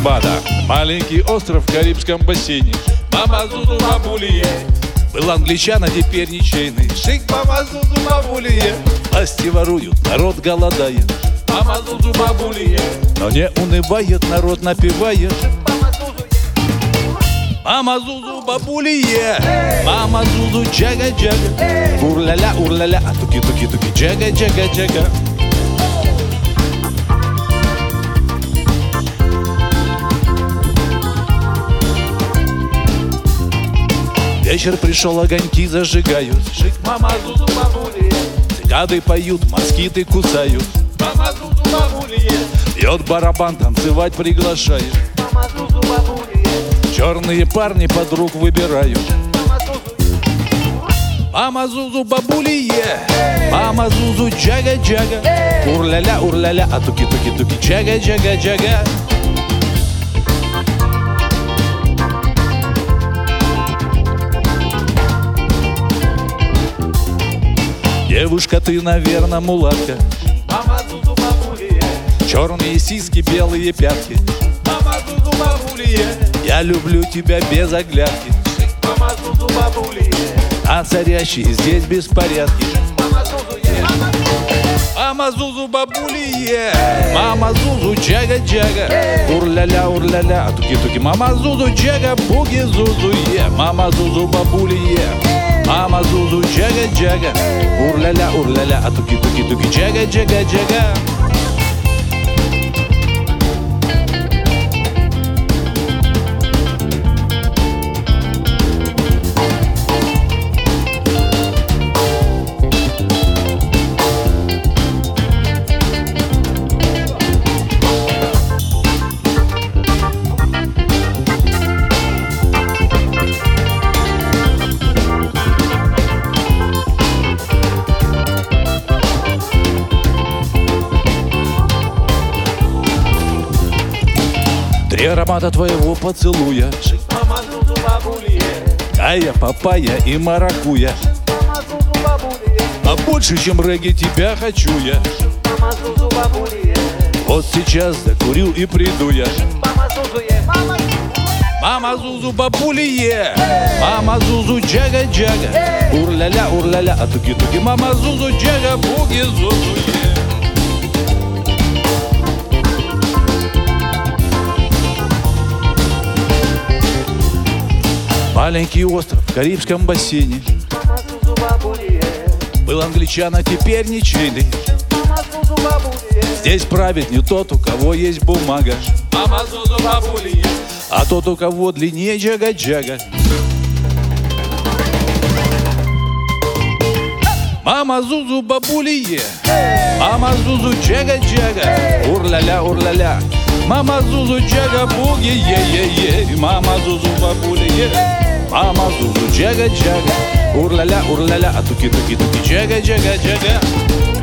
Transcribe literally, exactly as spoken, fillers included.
Синдбада. Маленький остров в Карибском бассейне. Мама Зузу бабулие. Был англичан, а теперь ничейный. Шик, мама Зузу бабулие. Власти воруют, народ голодает. Мама Зузу бабулие. Но не унывает, народ напевает. Мама Зузу бабулие. Мама Зузу джага-джага. Урля-ля, урля-ля, а туки-туки-туки, джага-джага-джага. Вечер пришел, огоньки зажигают. Шик, мама Зузу бабулие. Цикады поют, москиты кусают. Мама Зузу бабулие. Бьет барабан, танцевать приглашает. Мама Зузу бабулие. Черные парни подруг выбирают. Мама Зузу бабулие. Мама Зузу джага-джага. Урля-ля, урля-ля, а туки-туки-туки, джага-джага-джага. Девушка, ты, наверное, мулатка. Мама Зузу бабулие. Черные сиськи, белые пятки. Мама Зузу бабулие. Я люблю тебя без оглядки. Мама Зузу бабулие. А царящие здесь беспорядки. Мама Зузу, мама Зузу бабулие. Мама Зузу джага-джага. Урля-ля, урля-ля, туки-туки. Мама Зузу джага, буги Зузу е. Мама Зузу бабулие. Мама Зузу джага-джага. Урля-ля, урля-ля, а туки-туки-туки, джага-джага-джага. Три аромата твоего поцелуя. Шик, мама Зузу бабулие. Кая, папайя и маракуя. Мама Зузу бабулие. А больше, чем регги, тебя хочу я. Шик, мама Зузу бабулие. Вот сейчас закурю и приду я. Шик, мама Зузу е. Мама, мама Зузу бабулие. Мама Зузу джага-джага. Урля-ля, урля-ля, а туки-туки. Мама Зузу джага, буги Зузу е. Маленький остров в Карибском бассейне. Мама Зузу бабулие. Был англичан, а теперь ничейный. Мама Зузу бабулие. Здесь правит не тот, у кого есть бумага. Мама Зузу бабулие. А тот, у кого длиннее джага-джага. Мама Зузу бабулие. Мама Зузу джага-джага. Урля-ля, урля-ля. Мама Зузу джага, буги е-е-е. Мама Зузу бабулие. Мама Зузу джага-джага. Урля-ля, урля-ля, а туки-туки-туки, джага-джага-джага.